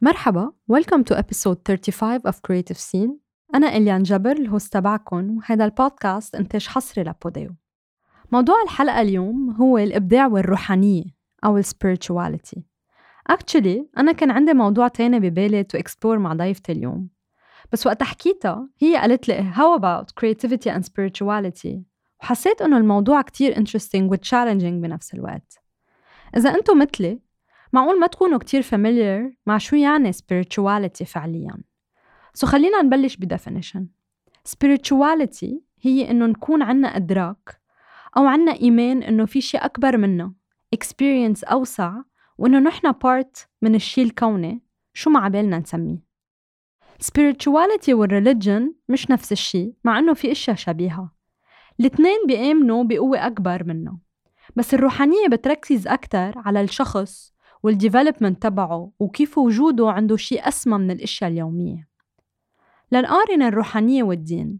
مرحبا، welcome to episode 35 of Creative Scene. أنا إليان جبر الهوست تبعكم، وهذا البودكاست إنتاج حصري لبوديو. موضوع الحلقة اليوم هو الإبداع والروحانية أو spirituality. Actually أنا كان عندي موضوع تاني ببالي to explore مع ضيفتي اليوم، بس وقت حكيتها هي قالت لي how about creativity and spirituality، وحسيت إنه الموضوع كتير interesting و challenging بنفس الوقت. إذا أنتم مثلي معقول ما تكونوا كتير familiar مع شو يعني spirituality فعلياً. خلينا نبلش بدefinition. spirituality هي إنه نكون عنا إدراك أو عنا إيمان إنه في شيء أكبر منا، experience أوسع، وإنه نحن part من الشيء الكوني شو ما عبالنا نسميه. spirituality والreligion مش نفس الشيء، مع إنه في أشياء شبيهة. الاثنين بيؤمنوا بقوة أكبر منا، بس الروحانية بتركز أكتر على الشخص والديفلوبمنت تبعه وكيف وجوده عنده شيء أسمى من الأشياء اليومية. لنقارن الروحانية والدين.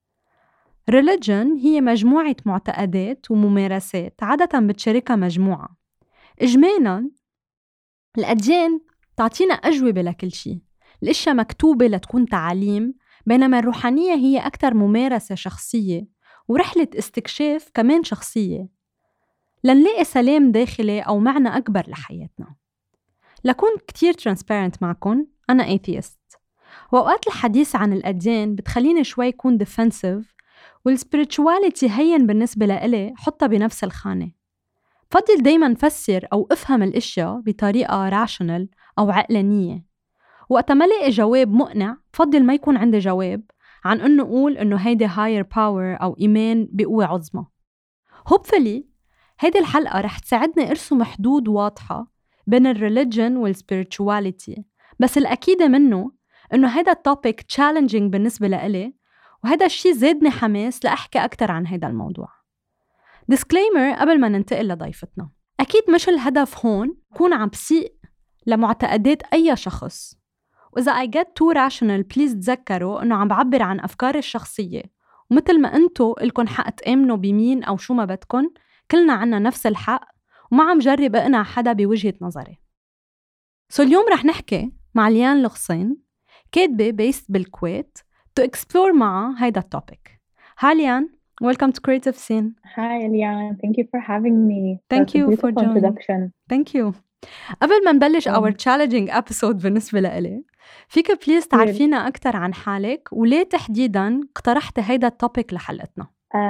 religion هي مجموعة معتقدات وممارسات عادة بتشاركها مجموعة. إجمالاً الأديان تعطينا أجوبة لكل شيء، الأشياء مكتوبة لتكون تعاليم، بينما الروحانية هي أكتر ممارسة شخصية ورحلة استكشاف كمان شخصية لنلاقي سلام داخلي أو معنى أكبر لحياتنا. لكون كتير transparent معكم، أنا atheist، وأوقات الحديث عن الأديان بتخليني شوي كون defensive، والspirituality هين بالنسبة لإلي حطها بنفس الخانة. بفضل دايماً فسر أو أفهم الأشياء بطريقة rational أو عقلانية، وقت ما لاقي جواب مقنع بفضل ما يكون عندي جواب عن إنه أقول إنه هيدا higher power أو إيمان بقوة عظمى. hopefully هيدي الحلقة رح تساعدني أرسم حدود واضحة بين الريليجن والspirituality، بس الأكيد منه إنه هيدا التوبيك challenging بالنسبة لإلي، وهذا الشيء زادني حماس لأحكي أكتر عن هيدا الموضوع. disclaimer قبل ما ننتقل لضيفتنا، أكيد مش الهدف هون كون عم بسيء لمعتقدات أي شخص، وإذا I get too rational please تذكروا إنه عم بعبر عن أفكاري الشخصية، ومثل ما أنتو إلكن حق تآمنوا بمين أو شو ما بدكن، كلنا عنا نفس الحق، وما عم جرب أقنع حدا بوجهة نظري. اليوم رح نحكي مع ليان الغصين، كاتبة بيست بالكويت، to explore معها هيدا التوبيك. Hi ليان, welcome to Creative Scene. Hi, Elian. Thank you for having me. Thank you for joining. Introduction. Thank you. قبل ما نبلش our challenging episode بالنسبة لإلي، فيك بليز تعرفينا أكتر عن حالك وليه تحديداً اقترحت هيدا التوبيك لحلقتنا؟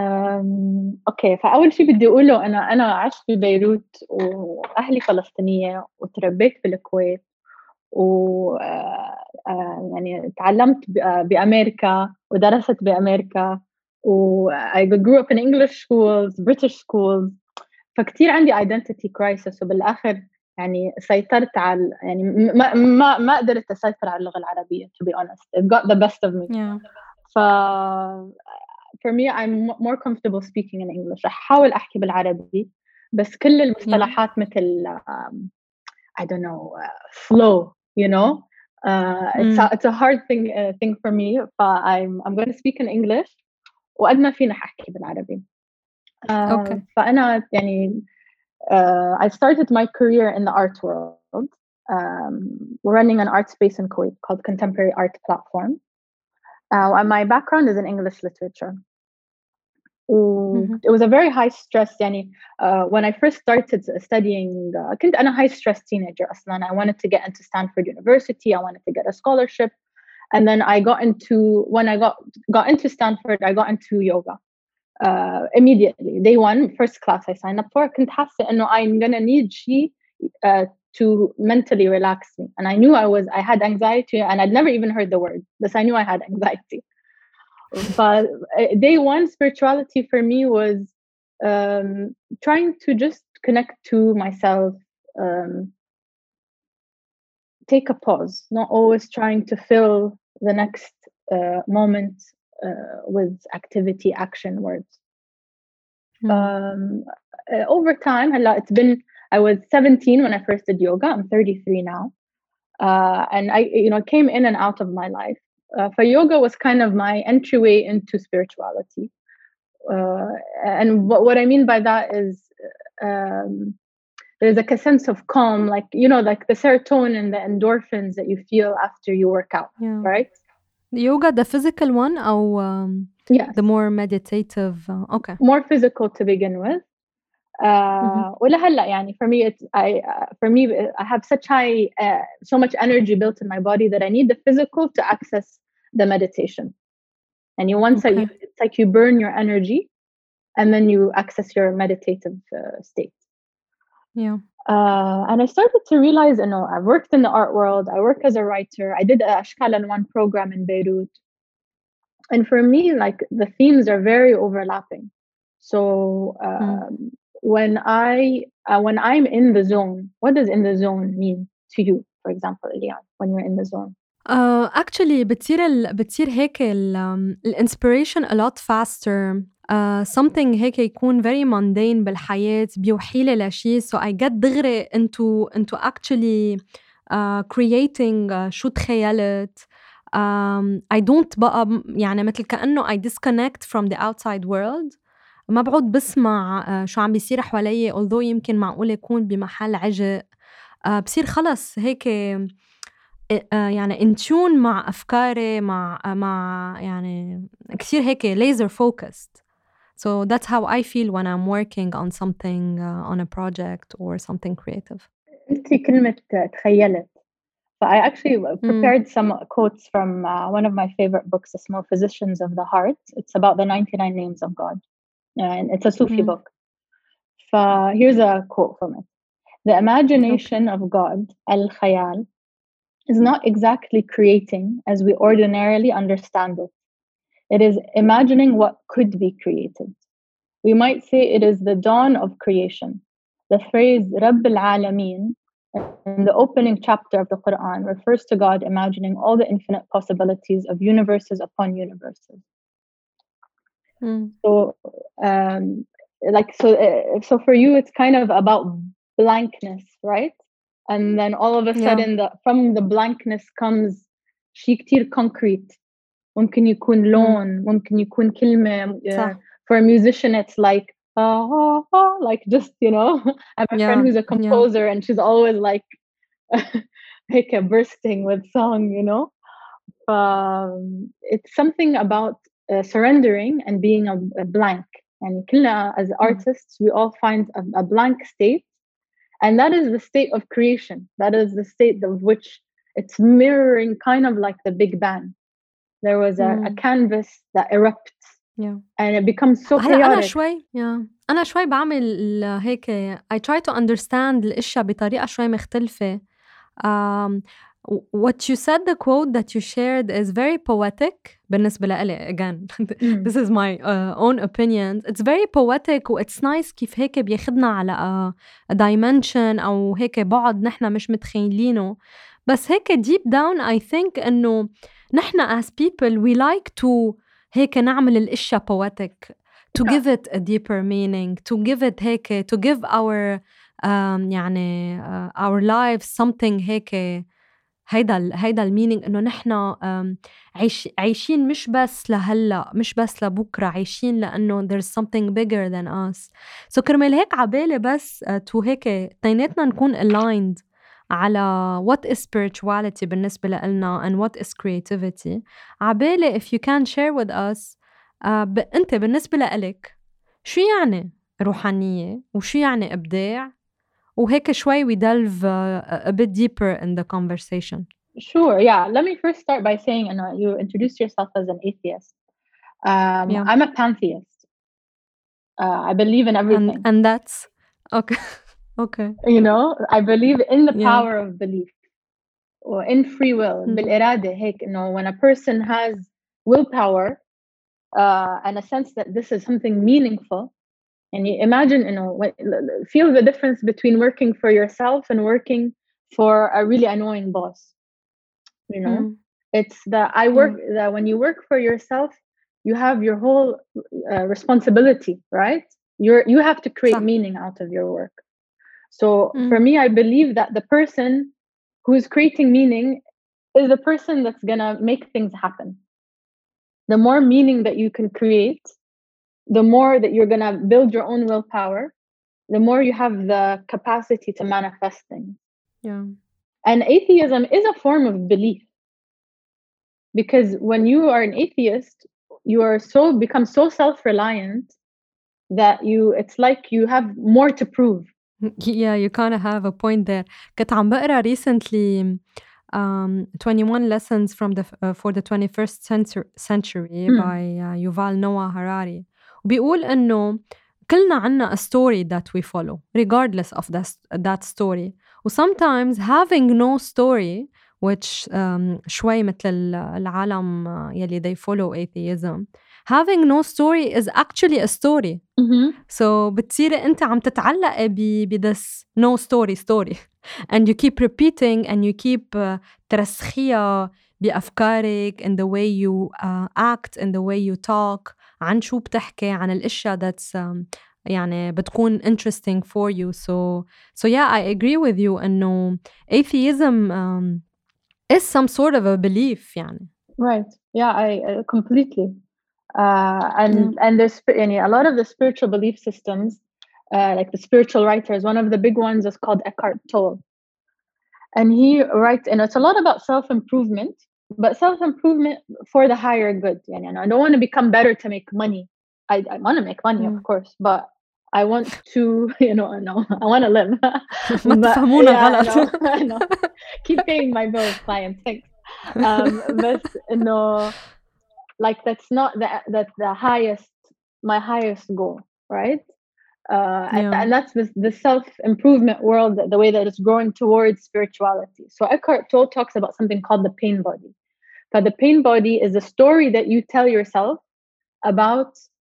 أوكي، فأول شيء بدي أقوله أنا عشت ببيروت وأهلي فلسطينية وتربيت بالكويت يعني تعلمت بأمريكا ودرست بأمريكا I grew up in English schools, British schools. فكتير عندي identity crisis، وبالآخر يعني سيطرت على يعني ما قدرت أسيطر على اللغة العربية to be honest. It got the best of me. Yeah. For me I'm more comfortable speaking in English. أحاول أحكي بالعربي بس كل المصطلحات مثل I don't know flow, you know. It's a hard thing for me. I'm going to speak in English وقد ما فينا أحكي بالعربي. Okay. فأنا يعني I started my career in the art world, running an art space in Kuwait called Contemporary Art Platform. And my background is in English literature. It was a very high stress. يعني, when I first started studying, كنت أنا high stress teenager أصلاً. I wanted to get into Stanford University. I wanted to get a scholarship. And then when I got into Stanford, I got into yoga. Immediately day one, first class I signed up for, كنت حاسة إنه I'm gonna need شيء to mentally relax me, and I knew I had anxiety, and I'd never even heard the word, but I knew I had anxiety. But day one, spirituality for me was trying to just connect to myself, take a pause, not always trying to fill the next moment with activity, action, words. Over time, I was 17 when I first did yoga. I'm 33 now. And I came in and out of my life. For yoga was kind of my entryway into spirituality. And what I mean by that is there's like a sense of calm, like, you know, like the serotonin, the endorphins that you feel after you work out, Yeah. right? Yoga, the physical one, or Yes, the more meditative? Okay. more physical to begin with. ولهلا يعني for me it's for me I have such high so much energy built in my body that I need the physical to access the meditation. And you once Okay. it's like you burn your energy and then you access your meditative state. Yeah. And I started to realize, you know, I've worked in the art world. I work as a writer. I did a Ashkal One program in Beirut. And for me, like the themes are very overlapping. So when I'm in the zone, what does in the zone mean to you, for example, Elian, when you're in the zone? Actually بتصير هيك الinspiration a lot faster. Something هيك يكون very mundane بالحياة بيوحي لي لشي so I get دغري into actually creating شو تخيلت. I don't بقى يعني مثل كأنه I disconnect from the outside world. ما بعود بسمع شو عم بيصير حوالي although يمكن معقول يكون بمحل عجق. بصير خلص هيك يعني in tune مع أفكاري مع يعني كتير هيك laser focused. So that's how I feel when I'm working on something on a project or something creative. أنت كلمة تخيلت. So I actually prepared some quotes from one of my favorite books, The Small Physicians of the Heart. It's about the 99 names of God. And it's a Sufi book. So here's a quote from it. The imagination of God, al-khayal, is not exactly creating as we ordinarily understand it. It is imagining what could be created. We might say it is the dawn of creation. The phrase Rabb al-Alameen in the opening chapter of the Quran refers to God imagining all the infinite possibilities of universes upon universes. So, so for you, it's kind of about blankness, right? And then all of a sudden, from the blankness comes شيء كتير concrete. ممكن يكون لون, ممكن يكون كلمة. For a musician, it's like like just, you know, I have a friend who's a composer and she's always like bursting with song, you know. It's something about surrendering and being a blank. And كلنا as artists, we all find a blank state. And that is the state of creation. That is the state of which it's mirroring kind of like the Big Bang. There was a canvas that erupts. And it becomes so chaotic. أنا شوي بعمل هيك I try to understand الأشياء بطريقة شوي مختلفة. What you said, the quote that you shared is very poetic بالنسبة لإلي. Again, this is my own opinion. It's very poetic و it's nice كيف هيك بياخدنا على a dimension أو هيك بعد نحنا مش متخيلينه. بس هيك deep down I think إنه نحنا as people we like to هيك نعمل الأشياء poetic, to give it a deeper meaning, to give it هيك, to give our يعني our lives something هيك. هيدا المينينج إنه نحنا عايشين مش بس لهلا, مش بس لبكرة, عايشين لأنه there's something bigger than us. So كرمال هيك عبالي بس تو هيك تيناتنا نكون aligned على what is spirituality بالنسبة لنا and what is creativity. عبالي if you can share with us أنت بالنسبة لإلك شو يعني روحانية وشو يعني إبداع, وهيك شوي we delve a bit deeper in the conversation. Sure, yeah. Let me first start by saying, you introduced yourself as an atheist. I'm a pantheist. I believe in everything. And that's okay. Okay. You know, I believe in the power of belief or in free will. بالإرادة هيك, when a person has willpower and a sense that this is something meaningful. And you imagine, feel the difference between working for yourself and working for a really annoying boss. You know, it's that when you work for yourself, you have your whole responsibility, right? You have to create meaning out of your work. So for me, I believe that the person who's creating meaning is the person that's gonna make things happen. The more meaning that you can create, the more that you're going to build your own willpower, the more you have the capacity to manifest things. Yeah. And atheism is a form of belief, because when you are an atheist, you are become so self-reliant that it's like you have more to prove. Yeah, you kind of have a point there. كنت عم بقرا recently 21 lessons for the 21st century by Yuval Noah Harari. وبيقول إنه كلنا عنا a story that we follow regardless of that story. Sometimes having no story, which شوي مثل العالم يلي they follow atheism, having no story is actually a story. So بتصيري أنت عم تتعلقي this no story and you keep repeating and you keep ترسخيها بأفكارك in the way you act, in the way you talk, عن شو بتحكي، عن الأشياء that's يعني بتكون interesting for you. So yeah, I agree with you إنه atheism is some sort of a belief يعني. Right. Yeah, I completely. And there's a lot of the spiritual belief systems, like the spiritual writers, one of the big ones is called Eckhart Tolle. And he writes, and it's a lot about self-improvement, but self-improvement for the higher good. And I don't want to become better to make money. I want to make money, of course, but I want to, I want to live. ما تفهمونا غلط. I know. Keep paying my bills, clients. Thanks. But like that's not my highest goal, right? And that's the self-improvement world, the way that it's growing towards spirituality. So Eckhart Tolle talks about something called the pain body. But the pain body is a story that you tell yourself about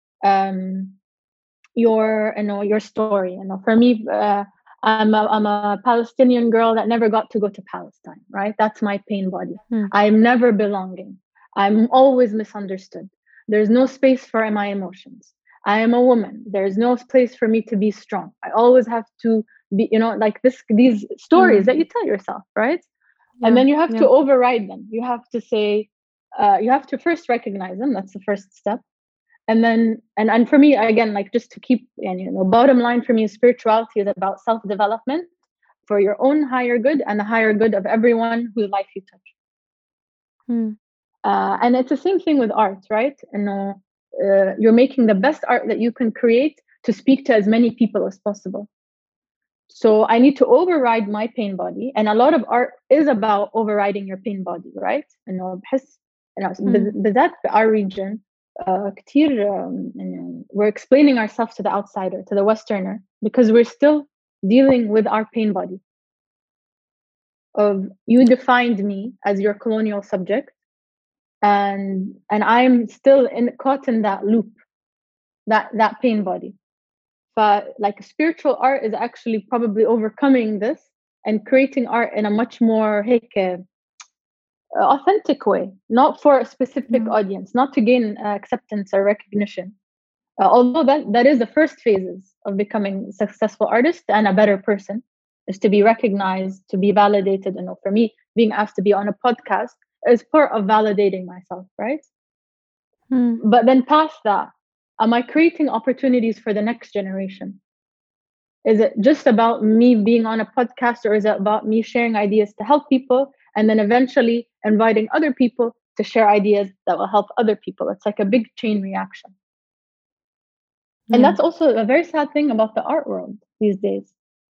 your story. For me, I'm a Palestinian girl that never got to go to Palestine, right? That's my pain body. I'm never belonging. I'm always misunderstood. There's no space for my emotions. I am a woman. There's no place for me to be strong. I always have to be, like these stories that you tell yourself, right? And then you have to override them. You have to say, you have to first recognize them. That's the first step. And then, and for me, again, like just to keep, bottom line for me, spirituality is about self-development for your own higher good and the higher good of everyone whose life you touch. And it's the same thing with art, right? You're making the best art that you can create to speak to as many people as possible. So I need to override my pain body, and a lot of art is about overriding your pain body, right? بحس بالذات في our region كتير we're explaining ourselves to the outsider, to the Westerner, because we're still dealing with our pain body of you defined me as your colonial subject. And I'm still caught in that loop, that pain body. But like spiritual art is actually probably overcoming this and creating art in a much more authentic way, not for a specific audience, not to gain acceptance or recognition. Although that is the first phases of becoming a successful artist and a better person, is to be recognized, to be validated. And for me, being asked to be on a podcast is part of validating myself, right? But then past that, am I creating opportunities for the next generation? Is it just about me being on a podcast, or is it about me sharing ideas to help people and then eventually inviting other people to share ideas that will help other people? It's like a big chain reaction. And that's also a very sad thing about the art world these days.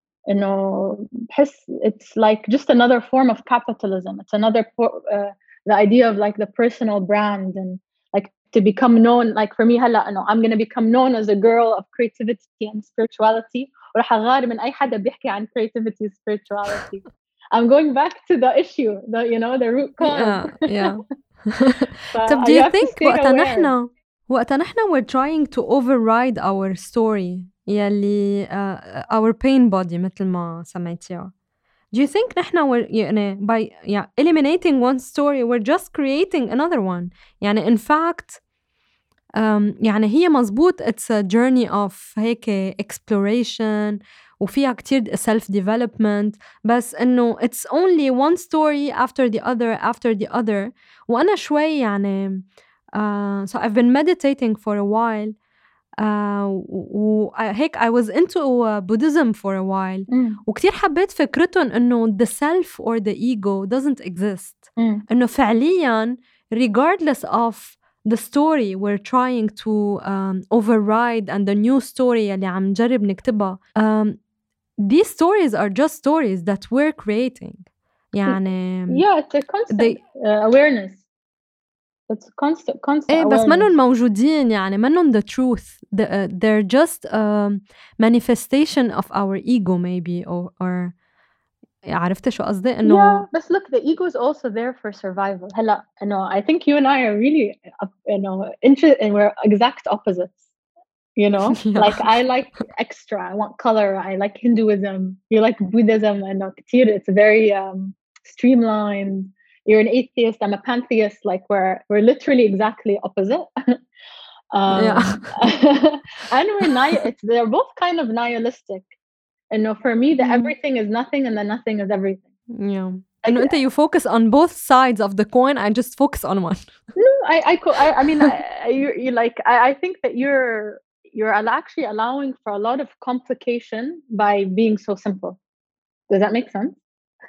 It's like just another form of capitalism. It's another the idea of like the personal brand, and like to become known. Like for me, I'm going to become known as a girl of creativity and spirituality. وراح أغار من أي حدا بيحكي عن creativity and spirituality. I'm going back to the issue, the root cause. Yeah. طب do you think وقتا نحنا we're trying to override our story يلي our pain body مثل ما سميتيها, do you think نحنا by eliminating one story we're just creating another one? يعني in fact يعني هي مزبوط it's a journey of هيك exploration وفيها كتير self-development, بس إنه it's only one story after the other. وأنا شوي يعني so I've been meditating for a while هيك I was into Buddhism for a while. وكتير حبيت فكرتهم إنه the self or the ego doesn't exist. إنه فعلياً regardless of the story we're trying to override and the new story اللي عم نجرب نكتبها, these stories are just stories that we're creating. يعني yeah, it's a constant awareness. It's constant إيه awareness. بس منن موجودين, يعني منن the truth. They're just a manifestation of our ego maybe or عرفت شو قصدي إنه yeah, but look, the ego is also there for survival. هلا, I think you and I are really, interested, and we're exact opposites. Yeah. Like I like extra. I want color. I like Hinduism. You like Buddhism. And it's very streamlined. You're an atheist. I'm a pantheist. Like we're literally exactly opposite. Yeah. And they're both kind of nihilistic. For me, the everything is nothing and the nothing is everything. Yeah. إنه أنت you focus on both sides of the coin. I just focus on one. No, I mean, I think that you're actually allowing for a lot of complication by being so simple. Does that make sense?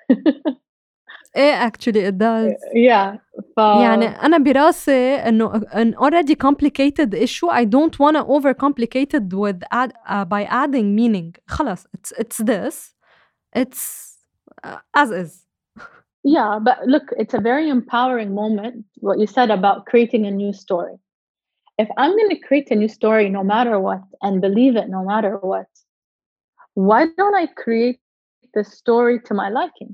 Actually it does. Yeah. يعني أنا براسي إنه an already complicated issue I don't want to overcomplicate it with by adding meaning. خلاص it's this. It's as is. Yeah, but look, it's a very empowering moment, what you said about creating a new story. If I'm going to create a new story no matter what and believe it no matter what, why don't I create the story to my liking?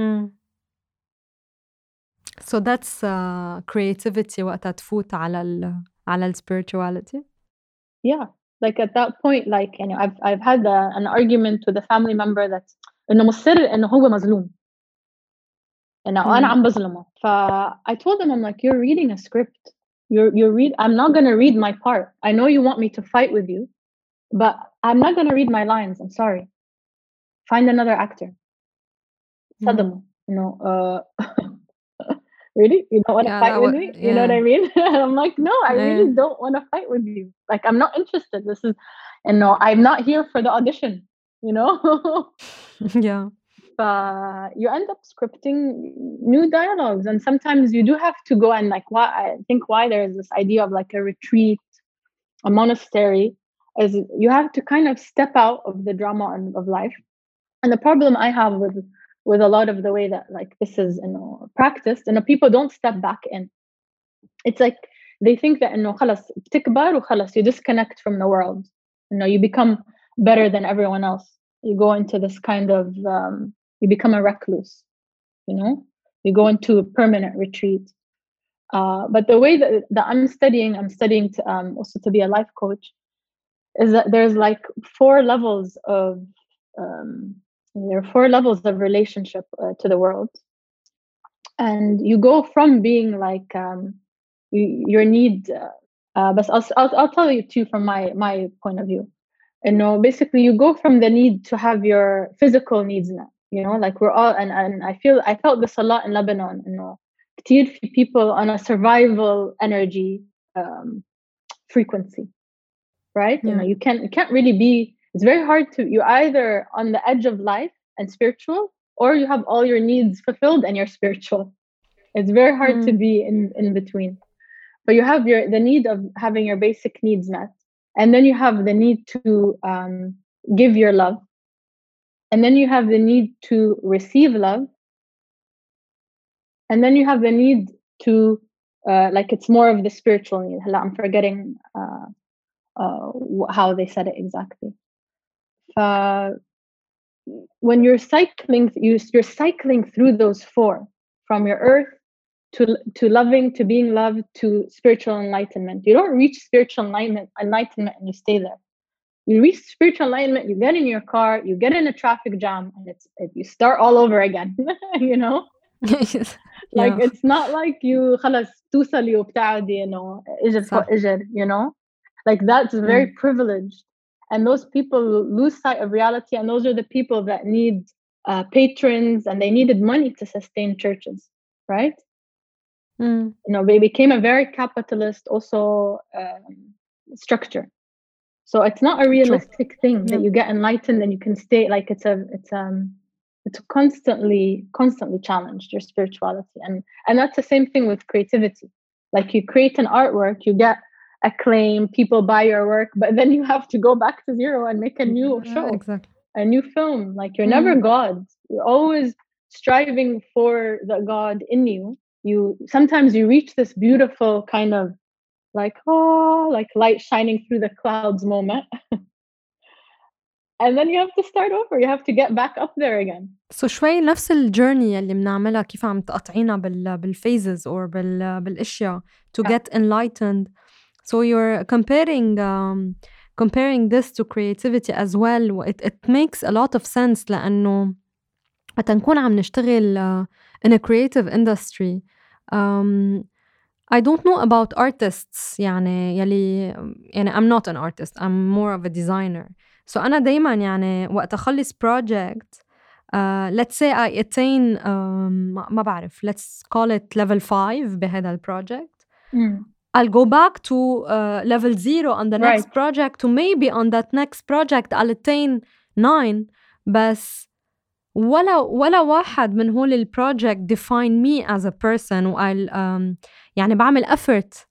So that's creativity وقتها تفوت على spirituality. Yeah, like at that point, like I've had an argument with a family member that إنه مصر إنه هو مظلوم. And now أنا عم بظلمه. I told him, I'm like, you're reading a script. I'm not going to read my part. I know you want me to fight with you, but I'm not going to read my lines. I'm sorry. Find another actor. صدمه. Really? You don't want to fight with me? You know what I mean? I'm like, no, I really don't want to fight with you. Like, I'm not interested. This is, I'm not here for the audition, Yeah. You end up scripting new dialogues, and sometimes you do have to go and why there's this idea of like a retreat, a monastery, is you have to kind of step out of the drama of life. And the problem I have with a lot of the way that like this is practiced, people don't step back in. It's like they think that خلاص بتكبر وخلاص you disconnect from the world. You become better than everyone else. You go into this kind of you become a recluse. You go into a permanent retreat. But the way that I'm studying to, also to be a life coach, is that there's like 4 levels of there are 4 levels of relationship to the world, and you go from being like your need. But I'll tell you too from my point of view. Basically you go from the need to have your physical needs met. Like we're all, and I felt this a lot in Lebanon. كتير people on a survival energy frequency, right? Yeah. You can't really be. It's very hard to. You're either on the edge of life and spiritual, or you have all your needs fulfilled and you're spiritual. It's very hard to be in between. But you have the need of having your basic needs met, and then you have the need to give your love, and then you have the need to receive love, and then you have the need to like it's more of the spiritual need. I'm forgetting how they said it exactly. When you're cycling, you're cycling through those 4, from your earth to loving, to being loved, to spiritual enlightenment. You don't reach spiritual enlightenment and you stay there. You reach spiritual enlightenment, you get in your car, you get in a traffic jam, and you start all over again. Like it's not like you خلاص توصلي وبتعدي اجر فوق اجر, like that's very privileged. And those people lose sight of reality, and those are the people that need patrons, and they needed money to sustain churches, right? They became a very capitalist also structure. So it's not a realistic thing that Yeah. you get enlightened and you can stay like it's constantly challenged, your spirituality. And that's the same thing with creativity. Like you create an artwork, you get acclaim, people buy your work, but then you have to go back to zero and make a new show, Exactly. a new film. Like you're never God. You're always striving for the God in you. You sometimes you reach this beautiful kind of like, oh, like light shining through the clouds moment. And then you have to start over. You have to get back up there again. So شوي نفس الجيرني اللي بنعملها كيف عم تقطعينا بالphases or بالاشياء to get enlightened. So you're comparing this to creativity as well. It makes a lot of sense لأنه وقت نكون عم نشتغل in a creative industry. I don't know about artists يعني I'm not an artist. I'm more of a designer. So أنا دايماً يعني وقت أخلص project let's say I attain ما بعرف, let's call it level 5 بهذا project. I'll go back to level 0 on the next project, to maybe on that next project I'll attain 9. بس ولا واحد من هول البروجكت define me as a person. وقال يعني بعمل effort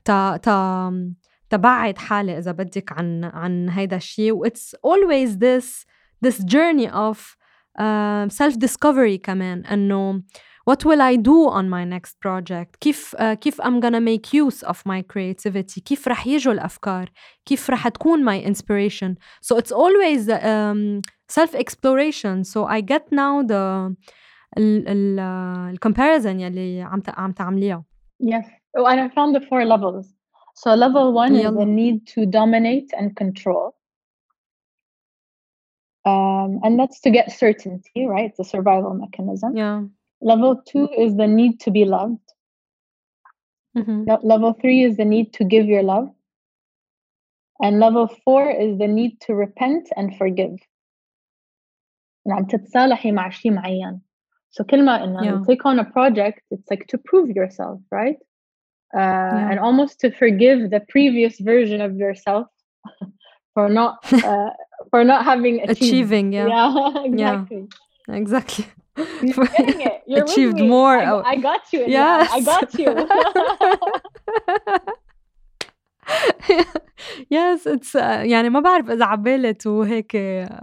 تبعد حالي إذا بدك عن هيدا الشيء. It's always this journey of self discovery كمان, إنه what will I do on my next project, كيف I'm gonna make use of my creativity, كيف رح يجوا الأفكار, كيف رح تكون my inspiration. So it's always self-exploration. So I get now the comparison يلي عم تعمليها. Yes. Oh, and I found the 4 levels. So level 1 is the need to dominate and control. And that's to get certainty, right? It's a survival mechanism. Yeah. Level 2 is the need to be loved. Level 3 is the need to give your love. And level 4 is the need to repent and forgive. عم تتصالحي مع شيء معين. So كل ما إنه you take on a project, it's like to prove yourself, right? And almost to forgive the previous version of yourself for not having achieving. Yeah, exactly. You're getting it. You're achieved with me. more. I got you. Yes. I got you. Yes, it's يعني ما بعرف إذا عبالت وهيك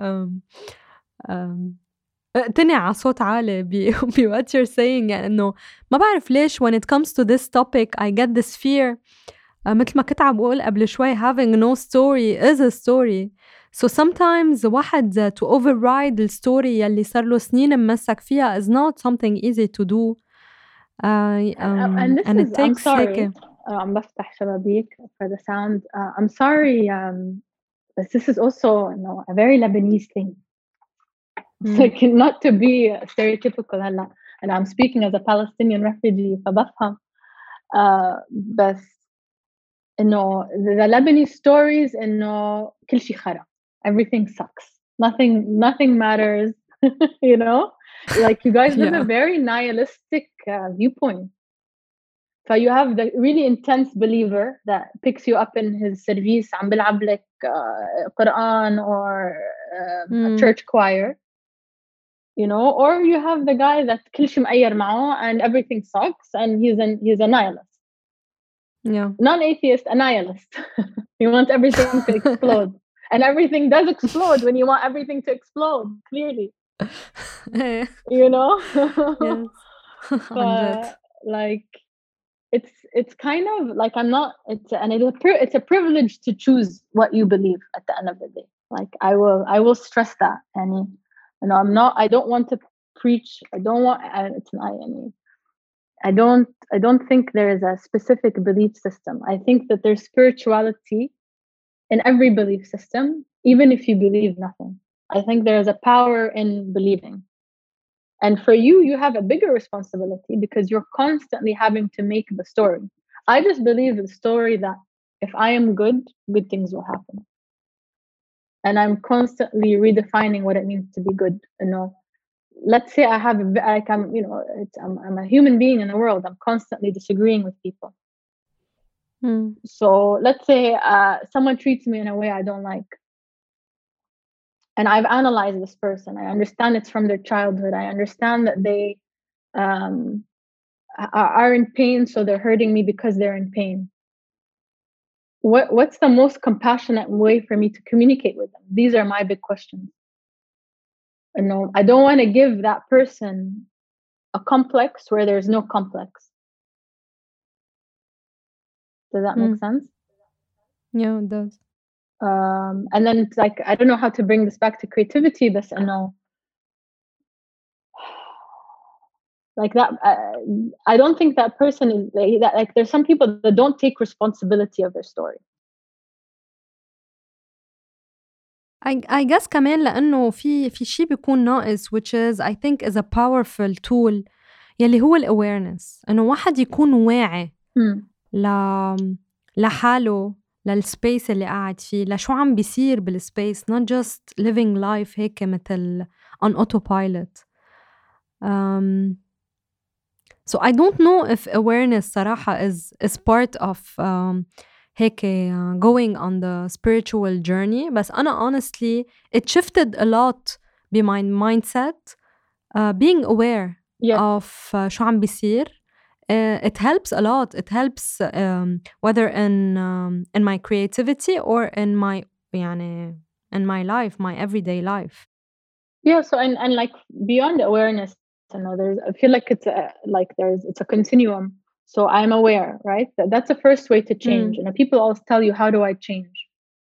اقتنع على صوت عالي ب what you're saying. يعني إنه ما بعرف ليش when it comes to this topic I get this fear. مثل ما كنت عم بقول قبل شوي, having no story is a story. So sometimes واحد to override الستوري يلي صار له سنين ممسك فيها is not something easy to do. And it takes I'm sorry. عم بفتح شبابيك for the sound. I'm sorry, but this is also a very Lebanese thing. Like not to be stereotypical هلا, and I'm speaking as a Palestinian refugee فبفهم. بس إنه the Lebanese stories إنه كل شيء خرا. Everything sucks. Nothing matters. You know, like you guys have a very nihilistic viewpoint. So you have the really intense believer that picks you up in his service عم بلعب لك Quran or a church choir. You know, or you have the guy that كل شيء مقير معه and everything sucks and he's a nihilist. Yeah. Non-atheist, a nihilist. You want everything to explode. And everything does explode when you want everything to explode, clearly. You know? Yes. Like, it's kind of like it's a privilege to choose what you believe at the end of the day. Like, I will stress that. And, I don't want to preach. I don't think there is a specific belief system. I think that there's spirituality in every belief system, even if you believe nothing. I think there is a power in believing. And for you have a bigger responsibility because you're constantly having to make the story. I just believe the story that if I am good things will happen. And I'm constantly redefining what it means to be good. Let's say I'm a human being in the world. I'm constantly disagreeing with people. So let's say someone treats me in a way I don't like, and I've analyzed this person. I understand it's from their childhood. I understand that they are in pain, so they're hurting me because they're in pain. What's the most compassionate way for me to communicate with them? These are my big questions. No, I don't want to give that person a complex where there's no complex. Does that make sense? Yeah, it does. And then it's like, I don't know how to bring this back to creativity, but I know like that I don't think that person is that, like there's some people that don't take responsibility of their story. I guess كمان لأنه في شي بيكون ناقص which is I think is a powerful tool يلي هو awareness. إنه واحد يكون واعي لحاله، للسبيس اللي قاعد فيه، لشو عم بيصير بالسبيس، not just living life هيك مثل on autopilot. So I don't know if awareness صراحة is part of هيك going on the spiritual journey. بس أنا honestly it shifted a lot by my mindset, being aware of شو عم بيصير. It helps a lot. It helps whether in my creativity or in my يعني in my life, my everyday life. Yeah, so and like beyond awareness, you know, I feel like it's a continuum. So I'm aware, right? That's the first way to change. You know, people always tell you, how do I change?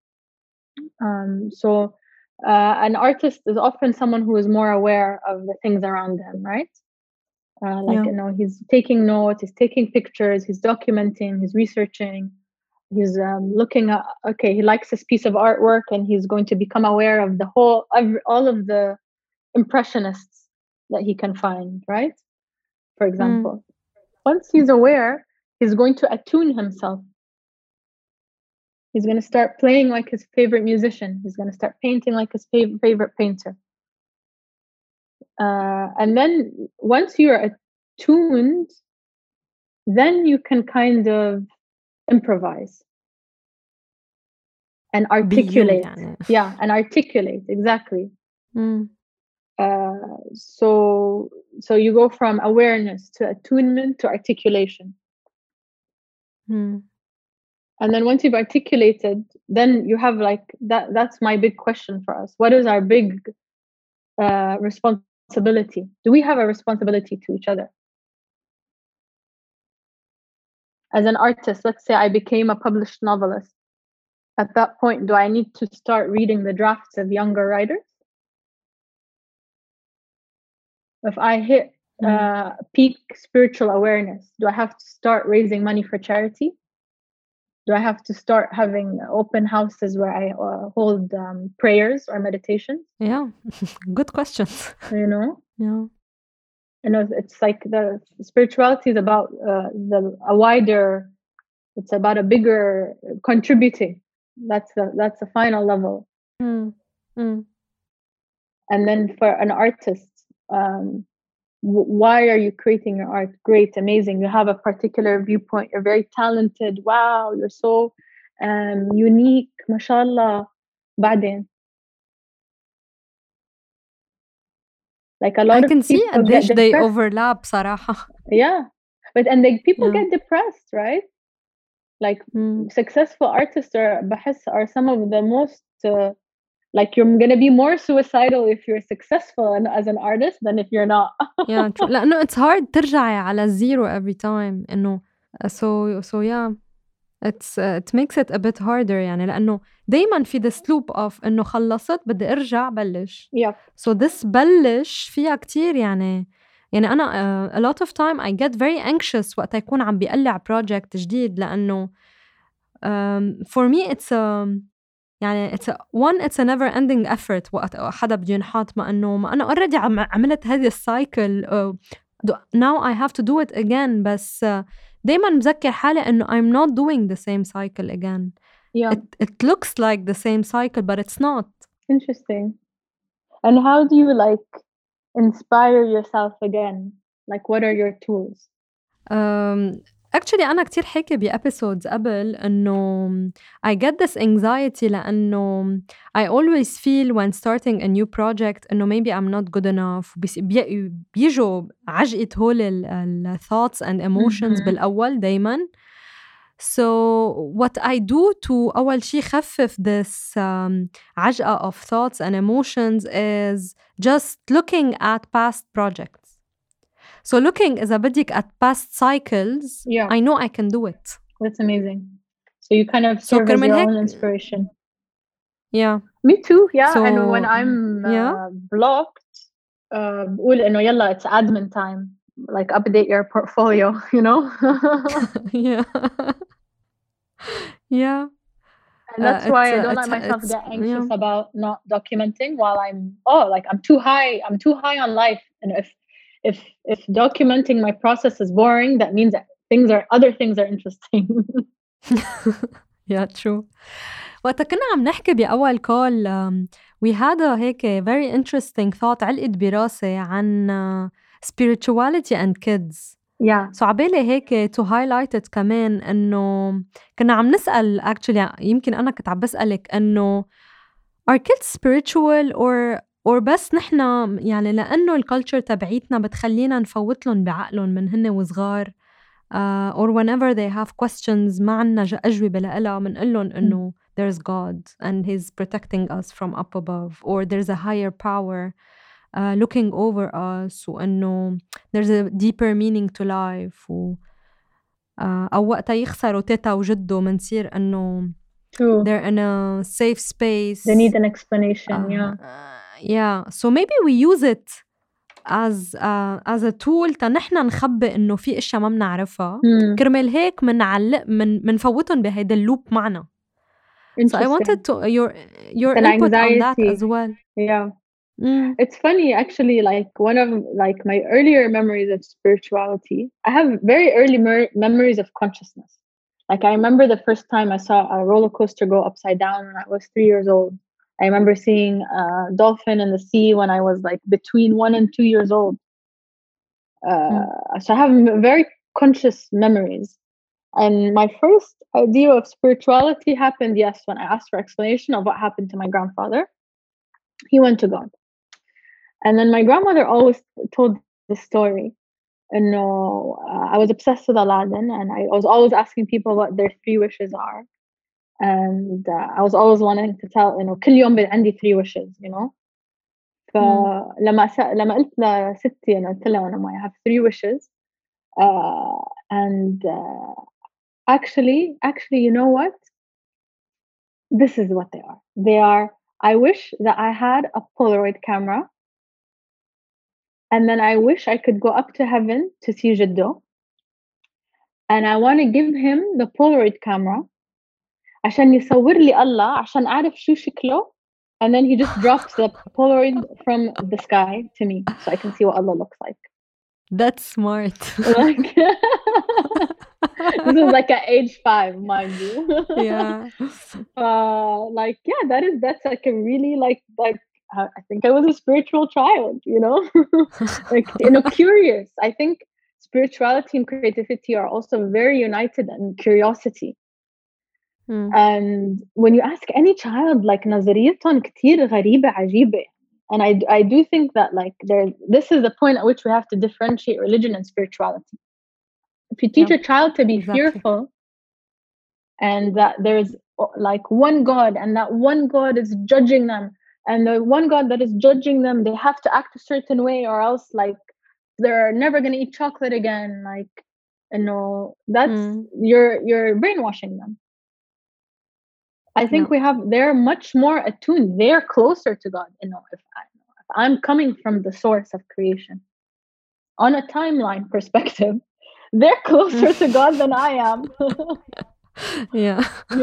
So an artist is often someone who is more aware of the things around them, right? You know, he's taking notes, he's taking pictures, he's documenting, he's researching, he's looking at, okay, he likes this piece of artwork and he's going to become aware of all of the impressionists that he can find, right? For example, once he's aware, he's going to attune himself. He's going to start playing like his favorite musician. He's going to start painting like his favorite painter. And then once you're attuned, then you can kind of improvise and articulate. Yeah, and articulate, exactly. So you go from awareness to attunement to articulation. And then once you've articulated, then you have like that's my big question for us. What is our big responsibility? Do we have a responsibility to each other? As an artist, let's say I became a published novelist. At that point, do I need to start reading the drafts of younger writers? If I hit peak spiritual awareness, do I have to start raising money for charity? Do I have to start having open houses where I hold prayers or meditations? Yeah, good questions. You know? Yeah. You know, it's like the spirituality is about it's about a bigger contributing. That's the final level. And then for an artist, why are you creating your art? Great, amazing. You have a particular viewpoint. You're very talented. Wow, you're so unique. MashaAllah. بعدين. Like a lot of people get depressed. They overlap صراحة. Yeah, people get depressed, right? Like successful artists are some of the most like you're gonna be more suicidal if you're successful as an artist than if you're not. Yeah, true. لأنه it's hard ترجعي على zero every time. إنه so yeah, it makes it a bit harder يعني لأنه دايما في this loop of إنه خلصت بدي أرجع بلش. Yeah. So this بلش فيها كتير يعني أنا a lot of time I get very anxious وقت يكون عم بيقلع project جديد لأنه for me it's يعني it's a never ending effort وقت حدا بده ينحط ما أنا already عملت هذه السايكل now I have to do it again بس دايما مذكر حالي إنه I'm not doing the same cycle again. Yeah. It looks like the same cycle but it's not. Interesting. And how do you like actually أنا كتير حكي بepisodes قبل إنه I get this anxiety لأنه I always feel when starting a new project إنه maybe I'm not good enough. بيجوا عجقة هول ال thoughts and emotions بالأول دايماً. So what I do to أول شي خفف this عجقة of thoughts and emotions is just looking at past projects. So looking إذا بدك at past cycles, Yeah. I know I can do it. That's amazing. So you kind of So serve as كرمال your هيك own inspiration. yeah. Me too. Yeah. So And when I'm yeah. blocked, بقول إنه يلا it's admin time. Like update your portfolio, you know? yeah. yeah. And that's why I don't let myself get anxious about not documenting while I'm too high on life. And if documenting my process is boring, that means that other things are interesting. Yeah, true. وقتا كنا عم نحكي بأول call, we had a هيك very interesting thought علقت براسي عن spirituality and kids. Yeah. So عبالي هيك to highlight it كمان إنه كنا عم نسأل actually يمكن أنا كنت عم بسألك إنه are kids spiritual or بس نحنا يعني لأنه الكالتشر تبعيتنا بتخلينا نفوت لهم بعقلهم من هن وصغار or whenever they have questions ما عنا أجوبة لإلها منقول لهم إنه there's God and he's protecting us from up above or there's a higher power looking over us وإنه there's a deeper meaning to life أو وقتها يخسروا تيتا وجدو منصير إنه True. they're in a safe space. They need an explanation. Yeah. So maybe we use it as a tool تنحنا نخبي إنه في إشياء ما بنعرفها. كرمال هيك منفوتهم بهيدا اللوب معنا. So I wanted to your input on that as well. Yeah. It's funny actually, like one of like my earlier memories of spirituality, I have very early memories of consciousness. Like I remember the first time I saw a roller coaster go upside down when I was 3 years old. I remember seeing a dolphin in the sea when I was like between 1 and 2 years old. So I have very conscious memories. And my first idea of spirituality happened, yes, when I asked for explanation of what happened to my grandfather. He went to God. And then my grandmother always told the story. And I was obsessed with Aladdin, and I was always asking people what their 3 wishes are. And I was always wanting to tell, كل يوم عندي 3 wishes, you know. فلما قلت لستي أنا قلت لها I have 3 wishes. And actually, you know what? This is what they are. They are, I wish that I had a Polaroid camera. And then I wish I could go up to heaven to see Jiddo. And I want to give him the Polaroid camera عشان يصور لي الله عشان أعرف شو شكله. And then he just drops the Polaroid from the sky to me so I can see what Allah looks like. That's smart. Like, this is like at age 5, mind you. Yeah. Like, yeah, that's like a really like I think I was a spiritual child, you know, like, curious. I think spirituality and creativity are also very united in curiosity. And when you ask any child, like نظريتهم كتير غريبة عجيبة. And I do think that like this is the point at which we have to differentiate religion and spirituality. If you teach a child to be fearful and that there's like one God and that one God is judging them, and the one God that is judging them, they have to act a certain way or else like they're never going to eat chocolate again. Like, that's you're brainwashing them. I think they're much more attuned. They're closer to God. If I'm coming from the source of creation on a timeline perspective, they're closer to God than I am. Yeah.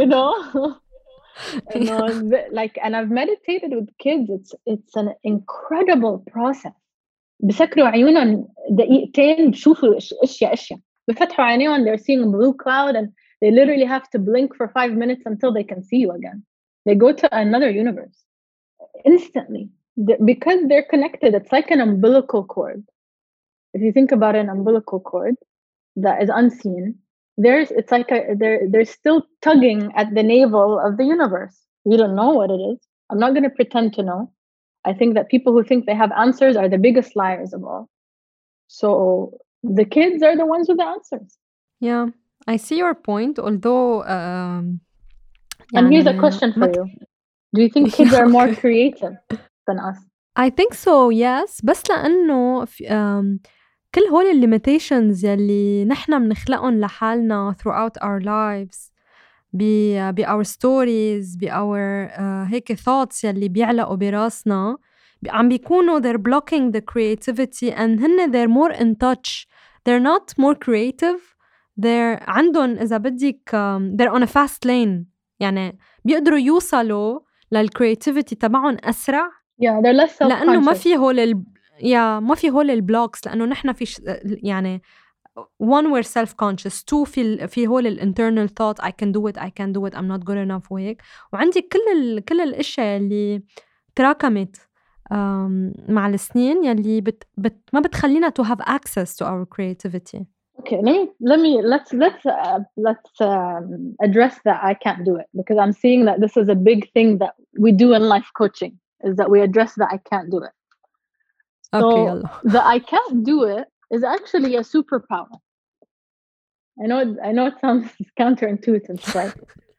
Like, and I've meditated with kids. It's an incredible process. بسكروا عيونهم دقيقتين بشوفوا اشياء بفتحوا عينيهم, they're seeing a blue cloud and they literally have to blink for 5 minutes until they can see you again. They go to another universe instantly because they're connected. It's like an umbilical cord. If you think about an umbilical cord that is unseen, it's like they're still tugging at the navel of the universe. We don't know what it is. I'm not going to pretend to know. I think that people who think they have answers are the biggest liars of all. So the kids are the ones with the answers. Yeah, I see your point, although and here's a question for you. Do you think kids are more creative than us? I think so, yes. بس لأنه كل هول limitations يلي نحن بنخلقهم لحالنا throughout our lives ب our stories ب our هيك thoughts يلي بيعلقوا براسنا عم بيكونوا they're blocking the creativity and هن they're more in touch. They're not more creative. They're عندهم إذا بدك they're on a fast lane. يعني بيقدروا يوصلوا للcreativity تبعهم أسرع. Yeah, they're less self-conscious. لأنه ما في هول البلوكس لأنه نحن في يعني one we're self-conscious, two في هول internal thought I can do it I'm not good enough وهيك. وعندي كل الأشياء اللي تراكمت مع السنين يلي ما بتخلينا to have access to our creativity. Okay, let's address that I can't do it, because I'm seeing that this is a big thing that we do in life coaching, is that we address that I can't do it. So the I can't do it is actually a superpower. I know it sounds counterintuitive, right?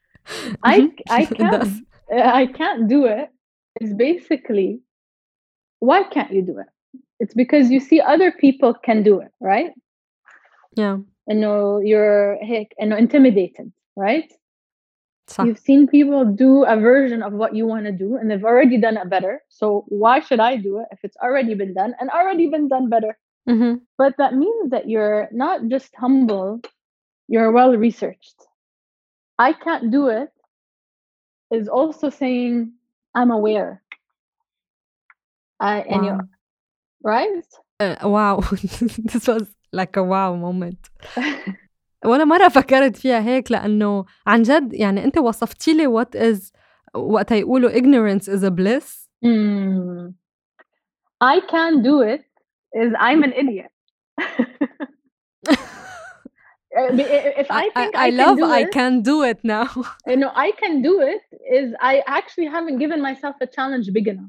I can't do it is basically, why can't you do it? It's because you see other people can do it, right? Yeah. You're intimidated, right? صح. You've seen people do a version of what you want to do and they've already done it better. So why should I do it if it's already been done and already been done better? Mm-hmm. But that means that you're not just humble, you're well researched. I can't do it is also saying I'm aware. And wow. you're right? Wow. This was like a wow moment. وأنا مرة فكرت فيها هيك لأنه عن جد يعني أنت وصفتي لي what is وقت يقولوا ignorance is a bliss. I can't do it is I'm an idiot. If I think I love can do I it, can do it now. I can do it is I actually haven't given myself a challenge big enough.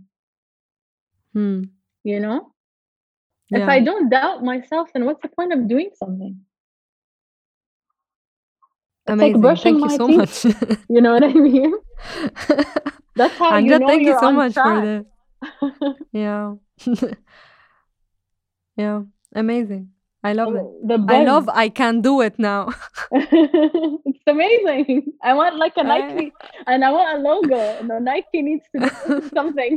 You know? Yeah. If I don't doubt myself, then what's the point of doing something? It's amazing. Like brushing thank you my so teeth. much. You know what I mean? That's how you know thank you're you so on much track. for that. Yeah. Yeah, amazing. I love it. I love I can do it now. It's amazing. I want like a Nike and I want a logo. No, Nike needs to do something.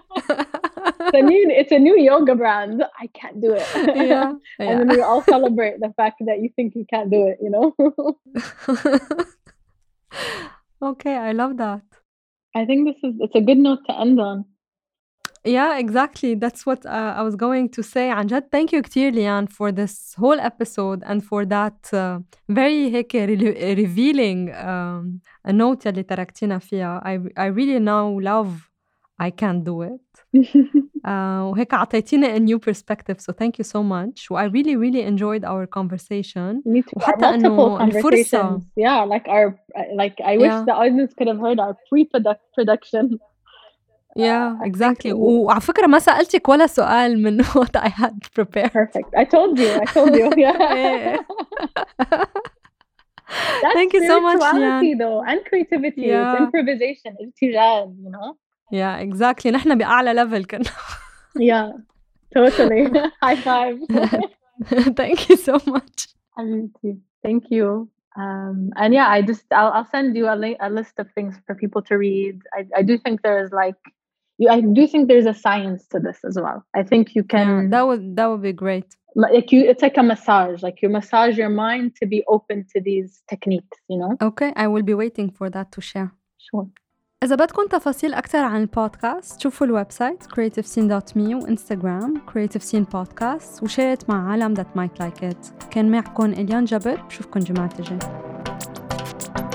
It's a new yoga brand. I can't do it. Yeah. And then we all celebrate the fact that you think you can't do it, you know? Okay, I love that. I think it's a good note to end on. Yeah, exactly. That's what I was going to say. عن جد, thank you كتير Lian for this whole episode and for that very هيك revealing note اللي تركتينا فيها. I really now love I can do it. وهيك عطيتينا a new perspective, so thank you so much. I really really enjoyed our conversation. Me too. وحتى إنه الفرصة. Yeah, I wish the audience could have heard our pre-production. Yeah, exactly. وعلى فكرة ما سألتك ولا سؤال من what I had prepared. Perfect. I told you. Yeah. That's thank you so much, Lian. Though, and creativity, it's improvisation, ارتجال, you know? Yeah, exactly. نحن بأعلى level كنا. Yeah, totally. High five. Thank you so much. Thank you. And yeah, I'll send you a list of things for people to read. I do think there's there's a science to this as well. I think you can. Yeah, that would be great. It's like a massage. Like you massage your mind to be open to these techniques, you know? Okay, I will be waiting for that to share. Sure. إذا بدكم تفاصيل أكتر عن البودكاست شوفوا الويب سايت creativescene.me وإنستغرام creativescene podcast وشارت مع عالم that might like it. كان معكم إليان جبر، بشوفكم جمعة الجاي.